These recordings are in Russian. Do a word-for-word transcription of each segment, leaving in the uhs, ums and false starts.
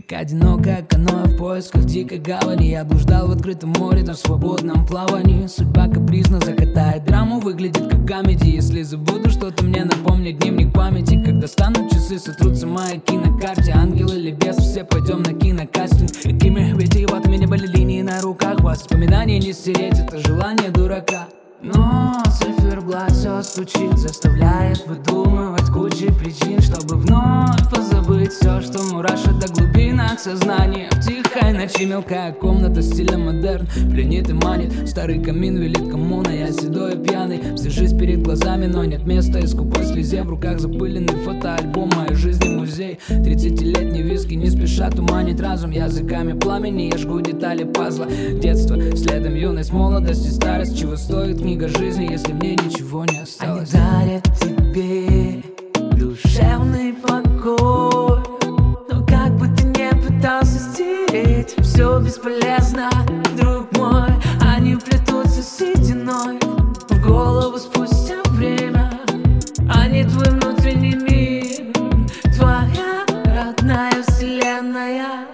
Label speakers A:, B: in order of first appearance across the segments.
A: Как одинокое каноэ в поисках дикой гавани. Я блуждал в открытом море, там в свободном плавании. Судьба капризно закатает драму, выглядит как комедия. Если забуду что-то, мне напомнит дневник памяти. Когда станут часы, сотрутся маяки на карте. Ангел или бес, все пойдем на кинокастинг. Какими витиеватыми были линии на руках. Воспоминания не стереть, это желание дурака. Но циферблат все стучит, заставляет выдумывать кучу причин, чтобы вновь позабыть все, что мурашит до глубинах сознания. В тихой ночи мелкая комната стиля модерн пленит и манит. Старый камин велит коммуна, я седой и пьяный. Вся жизнь перед глазами, но нет места и скупой слезе. В руках запыленный фотоальбом моей жизни музей. Тридцатилетний виски не спеша туманить разум. Языками пламени я жгу детали пазла. Детство, следом юность, молодость и старость. Чего стоит книга жизни, если мне ничего не осталось?
B: Они дарят тебе душевный покой, но как бы ты не пытался стереть, все бесполезно, друг мой. Они вплетутся сединой в голову спустя время. Они твой внутренний мир, твоя родная вселенная.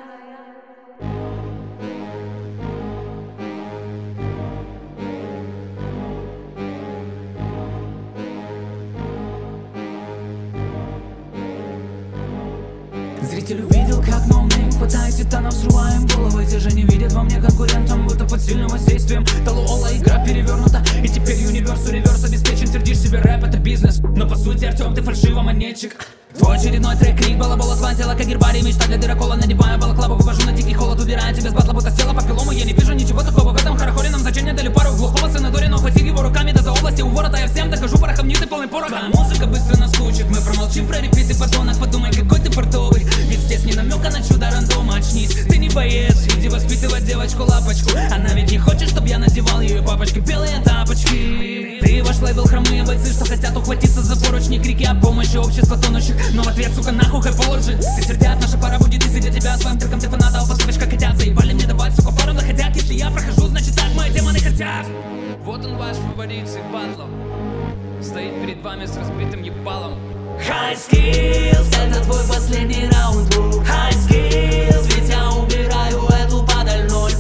A: Зритель увидел, как ноунейм хватает титанов, срываем головы. Те же не видят во мне конкурентом, будто под сильным воздействием Талуола игра перевернута, и теперь универсу реверс обеспечен. Твердишь себе рэп, это бизнес, но по сути, Артем, ты фальшивомонетчик. Твой очередной трек, крик, балабола, свантила, как гербарий. Мечта для дырокола, надеваю балаклаву, вывожу на дикий холод. Убираю тебя с батла, будто села по пилому. Я не вижу ничего такого в этом хорохоре. Нам значение дали пару глухого санатория, но хватит его руками до за области у ворота. Я всем докажу, порохом низ и полный порох. Твоя музыка быстро наскучит, мы промолчим про репиты подонок. Подумай, какой ты портовый, ведь здесь не намека на чудо рандома. Очнись, ты не боец, иди воспитывать девочку-лапочку. Она ведь не хочет, чтоб я надевал ее папочки белые тапочки. Ты ваш лейбл хромые бойцы, что хотят ухватиться за поручни. Крики о помощи общества тонущих, но в ответ, сука, нахуй хайполоджи. Все твердят, наша пора будет изи для тебя. Своим треком ты фанатов, поступишь как хотят. Заебали мне давать, сука, пару доходят. Если я прохожу, значит так мои демоны хотят. Вот он ваш фаворит всех батлов, стоит перед вами с разбитым ебалом.
B: High Skills, это твой последний раунд, друг. High Skills, ведь я убираю эту падаль ноль.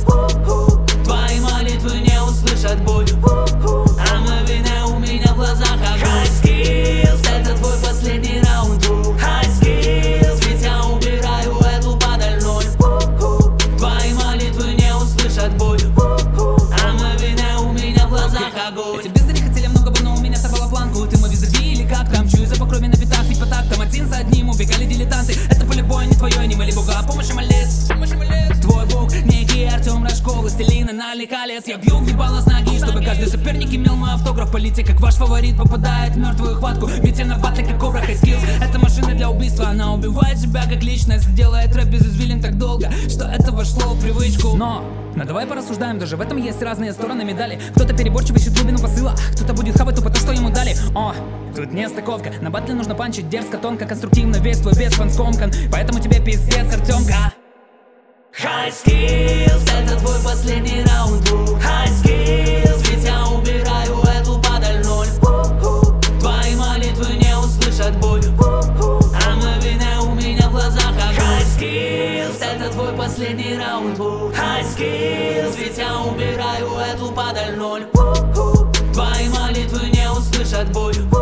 B: Твои молитвы не услышат боль, а мгновение у меня в глазах огонь. High Skills, это твой последний раунд, друг. High Skills, ведь я убираю эту падаль ноль. Твои молитвы не услышат боль, а мгновение у меня в глазах огонь.
A: Эти бездари хотели много бы, но у меня сорвало планку. Ты мой визави или как там, чую запах крови на пятах. Ведь по тактам один за одним убегали дилетанты. Это поле боя не твое, не моли бога, помощи молец. Твой бог, некий Артем Рожков, властелина налей колец. Я бью в ебало с ноги, чтобы каждый соперник имел мой автограф. Полите, как ваш фаворит, попадает в мертвую хватку. Ведь я на батле, как кобра. High Skills, это машина для убийства. Она убивает себя как личность, делает рэп без извилин так долго, что это вошло в привычку. Но, но давай порассуждаем, даже в этом есть разные стороны медали. Кто-то переборчиво ищет глубину посыла, кто-то будет хавать тупо то, что ему дали. О, тут не стыковка, на батле нужно панчить дерзко, тонко, конструктивно, весь твой вес фан скомкан. Поэтому тебе пиздец, Артемка.
B: High Skills, это твой последний раунд, друг. High Skills, ведь я убираю эту падаль ноль. Твои молитвы не услышат боль, а мгновение у меня в глазах огонь. High Skills, это твой последний раунд, друг. High Skills, ведь я убираю эту падаль ноль. Твои молитвы не услышат боль.